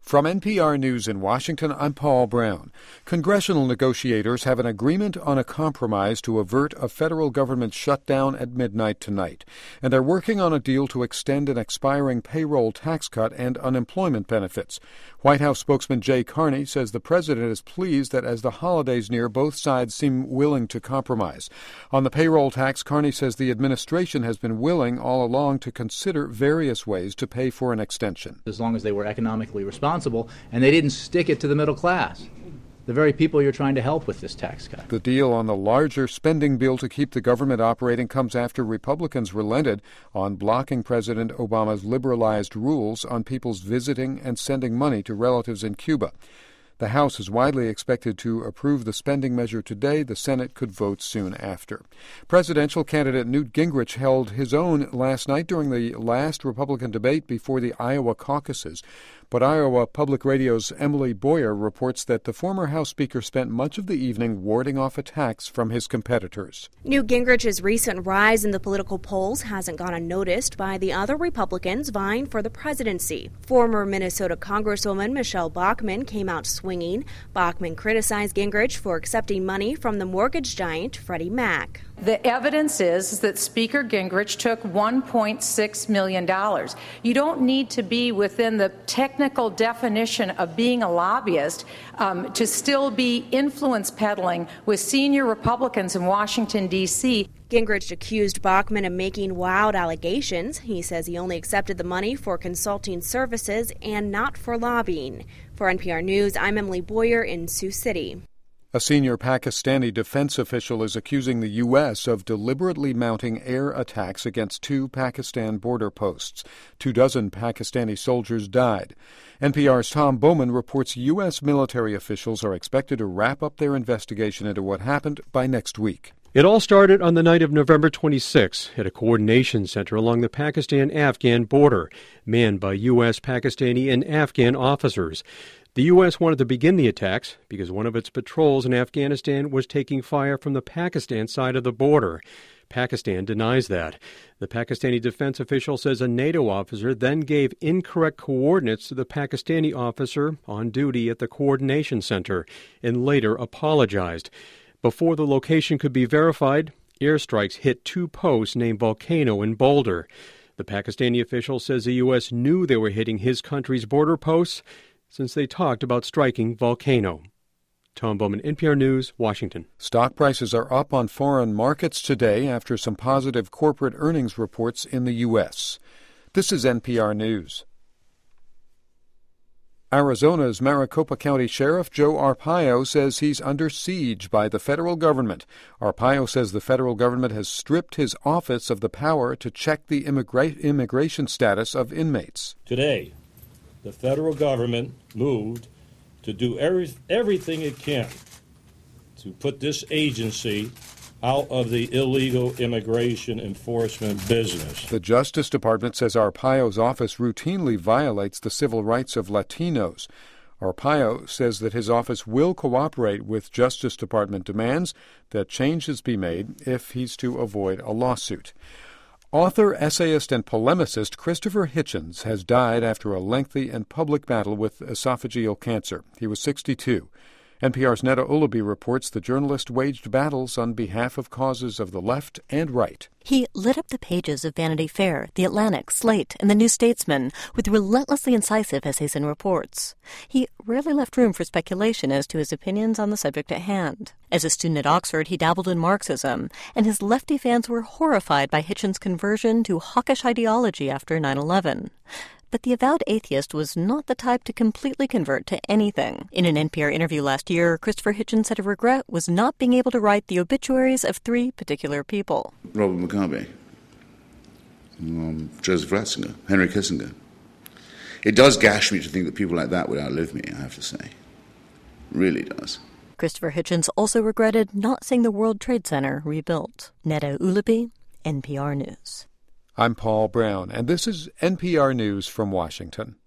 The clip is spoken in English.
From NPR News in Washington, I'm Paul Brown. Congressional negotiators have an agreement on a compromise to avert a federal government shutdown at midnight tonight, and they're working on a deal to extend an expiring payroll tax cut and unemployment benefits. White House spokesman Jay Carney says the president is pleased that as the holidays near, both sides seem willing to compromise. On the payroll tax, Carney says the administration has been willing all along to consider various ways to pay for an extension. As long as they were economically responsible and they didn't stick it to the middle class, the very people you're trying to help with this tax cut. The deal on the larger spending bill to keep the government operating comes after Republicans relented on blocking President Obama's liberalized rules on people's visiting and sending money to relatives in Cuba. The House is widely expected to approve the spending measure today. The Senate could vote soon after. Presidential candidate Newt Gingrich held his own last night during the last Republican debate before the Iowa caucuses. But Iowa Public Radio's Emily Boyer reports that the former House Speaker spent much of the evening warding off attacks from his competitors. Newt Gingrich's recent rise in the political polls hasn't gone unnoticed by the other Republicans vying for the presidency. Former Minnesota Congresswoman Michelle Bachmann came out swinging. Bachmann criticized Gingrich for accepting money from the mortgage giant Freddie Mac. The evidence is that Speaker Gingrich took $1.6 million. You don't need to be within the technical definition of being a lobbyist to still be influence peddling with senior Republicans in Washington, D.C. Gingrich accused Bachmann of making wild allegations. He says he only accepted the money for consulting services and not for lobbying. For NPR News, I'm Emily Boyer in Sioux City. A senior Pakistani defense official is accusing the U.S. of deliberately mounting air attacks against 2 Pakistan border posts. 24 Pakistani soldiers died. NPR's Tom Bowman reports U.S. military officials are expected to wrap up their investigation into what happened by next week. It all started on the night of November 26 at a coordination center along the Pakistan-Afghan border, manned by U.S., Pakistani, and Afghan officers. The U.S. wanted to begin the attacks because one of its patrols in Afghanistan was taking fire from the Pakistan side of the border. Pakistan denies that. The Pakistani defense official says a NATO officer then gave incorrect coordinates to the Pakistani officer on duty at the coordination center and later apologized. Before the location could be verified, airstrikes hit 2 posts named Volcano and Boulder. The Pakistani official says the U.S. knew they were hitting his country's border posts since they talked about striking Volcano. Tom Bowman, NPR News, Washington. Stock prices are up on foreign markets today after some positive corporate earnings reports in the U.S. This is NPR News. Arizona's Maricopa County Sheriff Joe Arpaio says he's under siege by the federal government. Arpaio says the federal government has stripped his office of the power to check the immigration status of inmates. Today, the federal government moved to do everything it can to put this agency out of the illegal immigration enforcement business. The Justice Department says Arpaio's office routinely violates the civil rights of Latinos. Arpaio says that his office will cooperate with Justice Department demands that changes be made if he's to avoid a lawsuit. Author, essayist, and polemicist Christopher Hitchens has died after a lengthy and public battle with esophageal cancer. He was 62. NPR's Netta Uluby reports the journalist waged battles on behalf of causes of the left and right. He lit up the pages of Vanity Fair, The Atlantic, Slate, and The New Statesman with relentlessly incisive essays and reports. He rarely left room for speculation as to his opinions on the subject at hand. As a student at Oxford, he dabbled in Marxism, and his lefty fans were horrified by Hitchens' conversion to hawkish ideology after 9/11. But the avowed atheist was not the type to completely convert to anything. In an NPR interview last year, Christopher Hitchens said a regret was not being able to write the obituaries of 3 particular people. Robert Mugabe, Joseph Ratzinger, Henry Kissinger. It does gash me to think that people like that would outlive me, I have to say. It really does. Christopher Hitchens also regretted not seeing the World Trade Center rebuilt. Netta Uluby, NPR News. I'm Paul Brown, and this is NPR News from Washington.